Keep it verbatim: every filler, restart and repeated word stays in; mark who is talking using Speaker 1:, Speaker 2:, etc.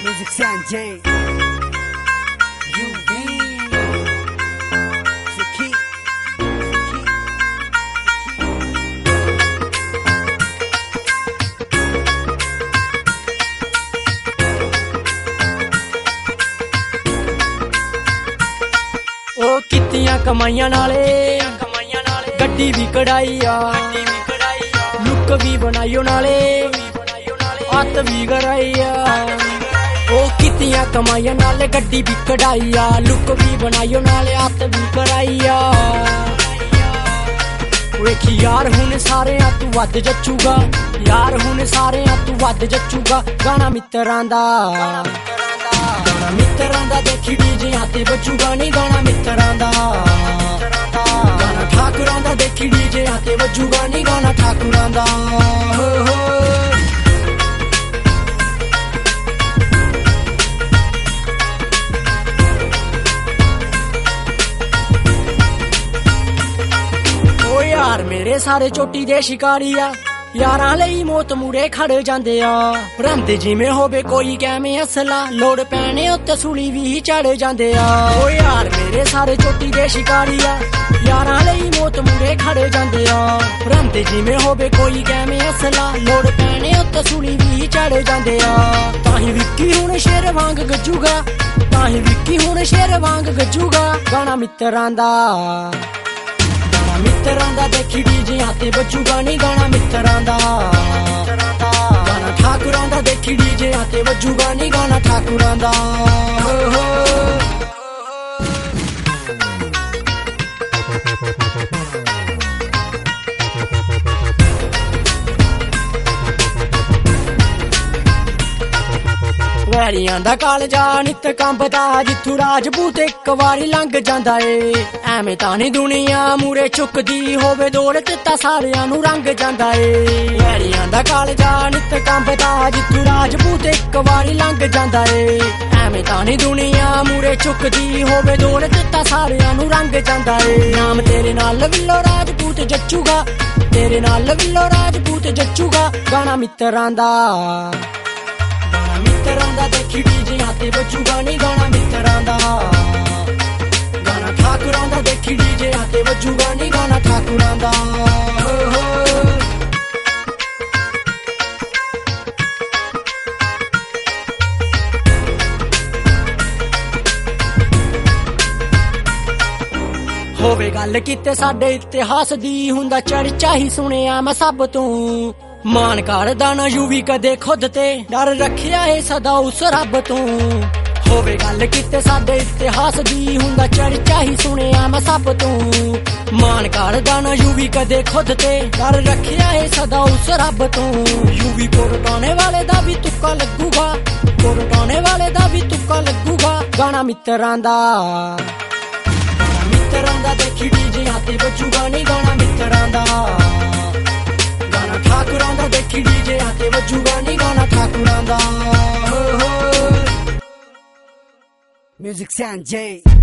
Speaker 1: Music Sanjay, U V, Saki,
Speaker 2: ओ कित्तियां कमाइयां नाले गड्डी भी कढ़ाई आ लुक भी बनाइयो नाले हत्थ भी कराई आ ओ कित्तियां कमाइयां नाले गड्डी भी कढ़ाई आ लुक भी बनाइयो नाले हत्थ भी कराई आ वेखी यार हुण सारे तू वध जचूगा यार हुण सारे तू वध जचूगा गाना मित्तरां दा गाना मित्तरां दा देखी डीजे ते बजूगा नी गाना मित्तरां दा गाना ठाकुरां दा देखी डीजे ते बजूगा नी गाना ठाकुरां दा हो हो ओ यार मेरे सारे चोटी दे शिकारी आ यारां ਲਈ ਮੌਤ ਮੂਰੇ ਖੜ ਜਾਂਦੇ ਆ ਰੰਦੇ ਜਿਵੇਂ ਹੋਵੇ ਕੋਈ ਕਿਵੇਂ ਅਸਲਾ ਲੋੜ ਪੈਣੇ ਉੱਤੇ ਸੂਲੀ ਵੀ ਚੜ ਜਾਂਦੇ ਆ ਓ ਯਾਰ ਮੇਰੇ ਸਾਰੇ ਚੋਟੀ ਦੇ ਸ਼ਿਕਾਰੀ ਆ ਯਾਰਾਂ ਲਈ ਮੌਤ ਮੂਰੇ ਖੜ ਜਾਂਦੇ ਆ ਰੰਦੇ ਜਿਵੇਂ ਹੋਵੇ ਕੋਈ ਕਿਵੇਂ ਅਸਲਾ ਲੋੜ ਪੈਣੇ ਉੱਤੇ ਸੂਲੀ ਵੀ ਚੜ ਜਾਂਦੇ ਆ ਤਾਂ ਹੀ ਵਿੱਕੀ ਹੁਣ ਸ਼ੇਰ ਵਾਂਗ ਗੱਜੂਗਾ ਤਾਂ ਹੀ ਵਿੱਕੀ ਹੁਣ ਸ਼ੇਰ ਵਾਂਗ ਗੱਜੂਗਾ ਗਾਣਾ ਮਿੱਤਰਾਂ ਦਾ मित्तरां दा देखी डीजे ते बजूगा नी गाना मित्तरां दा गाना ठाकुरां दा देखी डीजे ते बजूगा नी गाना ठाकुरां दा हो हो ਵੈਰੀਆਂ ਦਾ ਕਾਲਜਾ ਨਿੱਤ ਕੰਬਦਾ ਜਿੱਥੋਂ ਰਾਜਪੂਤ ਇੱਕ ਵਾਰੀ ਲੰਘ ਜਾਂਦਾ ਏ ਐਵੇਂ ਤਾਂ ਨਹੀਂ ਦੁਨੀਆ ਮੂਰੇ ਚੁੱਕਦੀ ਹੋਵੇ ਦੌਲਤ ਤਾਂ ਸਾਰਿਆਂ ਨੂੰ ਰੰਗ ਜਾਂਦਾ ਏ ਵੈਰੀਆਂ ਦਾ ਕਾਲਜਾ ਨਿੱਤ ਕੰਬਦਾ ਜਿੱਥੋਂ ਰਾਜਪੂਤ ਇੱਕ ਵਾਰੀ ਲੰਘ ਜਾਂਦਾ ਏ ਐਵੇਂ ਤਾਂ ਨਹੀਂ ਦੁਨੀਆ ਮੂਰੇ ਚੁੱਕਦੀ ਹੋਵੇ ਦੌਲਤ ਤਾਂ ਸਾਰਿਆਂ ਨੂੰ ਰੰਗ ਜਾਂਦਾ ਏ ਨਾਮ ਤੇਰੇ ਨਾਲ ਵਿੱਲੋ ਰਾਜਪੂਤ ਜੱਚੂਗਾ ਤੇਰੇ ਨਾਲ ਵਿੱਲੋ ਰਾਜਪੂਤ ਜੱਚੂਗਾ ਗਾਣਾ ਮਿੱਤਰਾਂ ਦਾ ਮਿੱਤਰਾਂ ਦਾ ਦੇਖੀ ਡੀजे ਤੇ ਬਜੂਗਾ ਨੀ ਗਾਣਾ ਮਿੱਤਰਾਂ ਦਾ ਗਾਣਾ ਠਾਕੁਰਾਂ ਦਾ ਦੇਖੀ ਡੀजे ਤੇ ਬਜੂਗਾ ਨੀ ਗਾਣਾ ਠਾਕੁਰਾਂ ਦਾ ਹੋ ਹੋ ਹੋਵੇ ਗੱਲ ਕਿਤੇ ਸਾਡੇ ਇਤਿਹਾਸ ਦੀ ਹੁੰਦਾ ਚਰਚਾ ਹੀ ਸੁਣਿਆ ਮੈਂ ਸਭ ਤੋਂ ਮਾਨ ਕਰਦਾ ਨਾ ਯੂਵੀ ਕਦੇ ਖੁਦ ਤੇ ਡਰ ਰੱਖਿਆ ਏ ਸਦਾ ਉਸ ਰੱਬ ਤੋਂ ਹੋਵੇ ਗੱਲ ਕਿਤੇ ਸਾਡੇ ਇਤਿਹਾਸ ਦੀ ਹੁੰਦਾ ਚਰਚਾ ਹੀ ਸੁਣਿਆ ਮੈਂ ਸਭ ਤੋਂ ਮਾਨ ਕਰਦਾ ਨਾ ਯੂਵੀ ਕਦੇ ਖੁਦ ਤੇ ਡਰ ਰੱਖਿਆ ਏ ਸਦਾ ਉਸ ਰੱਬ ਤੋਂ ਯੂਵੀ ਕੋਰਟਾਣੇ ਵਾਲੇ ਦਾ ਵੀ ਤੁੱਕਾ ਲੱਗੂਗਾ ਕੋਰਟਾਣੇ ਵਾਲੇ ਦਾ ਵੀ ਤੁੱਕਾ ਲੱਗੂਗਾ ਗਾਣਾ ਮਿੱਤਰਾਂ ਦਾ ਮਿੱਤਰਾਂ ਦਾ ਦੇਖੀ ਡੀजे ਤੇ ਬਜੂਗਾ ਨੀ ਗਾਣਾ ਮਿੱਤਰਾਂ ਦਾ ठाकुरां दा देखी डीजे ते बजूगा नी गाना ठाकुरां दा हो हो
Speaker 1: Music Sanjay.